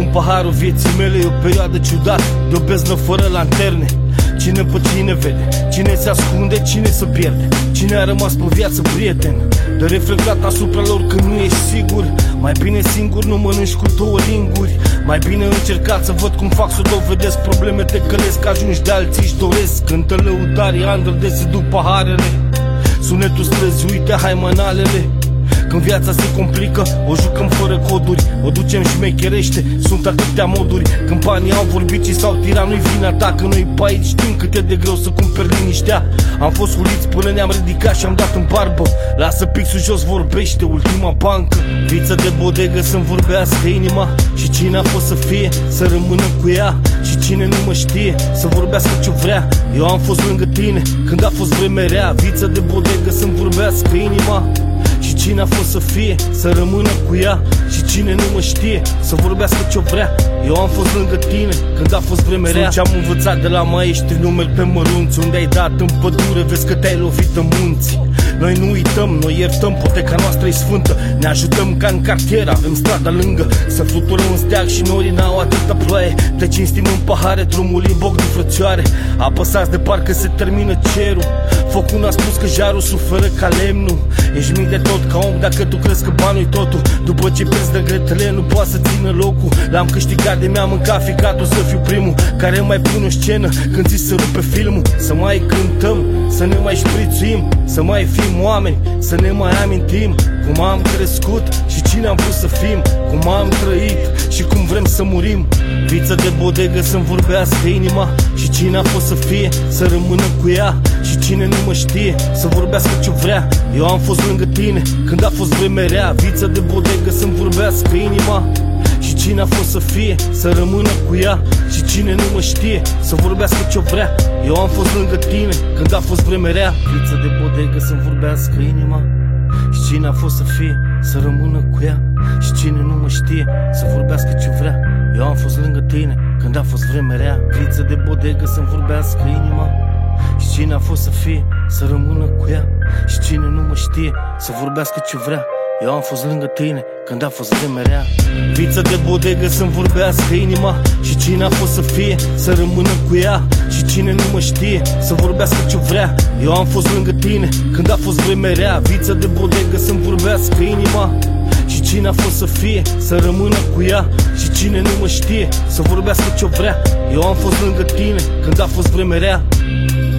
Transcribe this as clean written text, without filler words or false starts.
în paharul vieții mele. E o perioadă ciudată, de o beznă fără lanterne. Cine pe cine vede, cine se ascunde, cine se pierde, cine a rămas pe viață prieten. De reflectat asupra lor când nu ești sigur. Mai bine singur nu mănânci cu două linguri. Mai bine încercat să văd cum fac să dovedesc. Probleme te călesc, ajungi de alții își doresc. Cântă lăutarii, andră de se duc paharele. Sunetul străzi, uite haimanalele. Când viața se complică, o jucăm fără coduri, o ducem și mecherește, sunt atâtea moduri. Când banii au vorbit și s-au tirat, nu-i vina ta, că noi pe aici știm cât e de greu să cumperi liniștea. Am fost uliți până ne-am ridicat și am dat în barbă. Lasă pixul jos, vorbește ultima bancă. Viță de bodegă să-mi vorbească inima. Și cine a fost să fie, să rămână cu ea. Și cine nu mă știe, să vorbească ce vrea. Eu am fost lângă tine când a fost vremea rea. Viță de bodegă să-mi vorbească inima. Și cine a fost să fie, să rămână cu ea. Și cine nu mă știe, să vorbească ce-o vrea. Eu am fost lângă tine când a fost vremea rea. Ce-am învățat de la maestri, numeri pe mărunți. Unde ai dat în pădure, vezi că te-ai lovit în munți. Noi nu uităm, noi iertăm, poteca noastră e sfântă. Ne ajutăm ca în cartier, avem strada lângă. Să fluturăm în steag și norii n-au atâta ploaie. Te cinstim în pahare, drumul e boc de frățioare. Apăsați de parcă se termină cerul. Focul n-a spus că jarul suferă ca lemnul. Ești mic de tot ca om dacă tu crezi că banul-i totul. După ce pierzi de gretele nu poate să țină locul. L-am câștigat de mi-am mâncat ficatul să fiu primul care mai pun o scenă când ți se rupe filmul. Să mai cântăm, să ne mai șprițuim, să mai fim oameni, să ne mai amintim cum am crescut și cine am vrut să fim, cum am trăit și cum vrem să murim. Viță de bodegă să-mi vorbească inima. Și cine a fost să fie, să rămână cu ea. Și cine nu mă știe, să vorbească ce vrea. Eu am fost lângă tine când a fost vremea rea. Viță de bodegă să-mi vorbească inima. Și cine a fost să fie, să rămână cu ea. Și cine nu mă știe, să vorbească ce vrea. Eu am fost lângă tine când a fost vremea rea. Viță de bodegă să-mi vorbească inima. Și cine a fost să fie, să rămână cu ea. Și cine nu mă știe, să vorbească ce vrea. Eu am fost lângă tine când a fost vremea rea. Viță de bodegă să-mi vorbească inima. Și cine a fost să fie, să rămână cu ea. Și cine nu mă știe, să vorbească ce vrea. Eu am fost lângă tine când a fost vremea rea. Viță de bodegă să-mi vorbească inima. Și cine a fost să fie, să rămână cu ea. Și cine nu mă știe, să vorbească ce vrea. Eu am fost lângă tine când a fost vremea rea. Viță de bodegă să-mi vorbească inima. Și cine a fost să fie, să rămână cu ea. Și cine nu mă știe, să vorbească ce vrea. Eu am fost lângă tine când a fost vremea rea.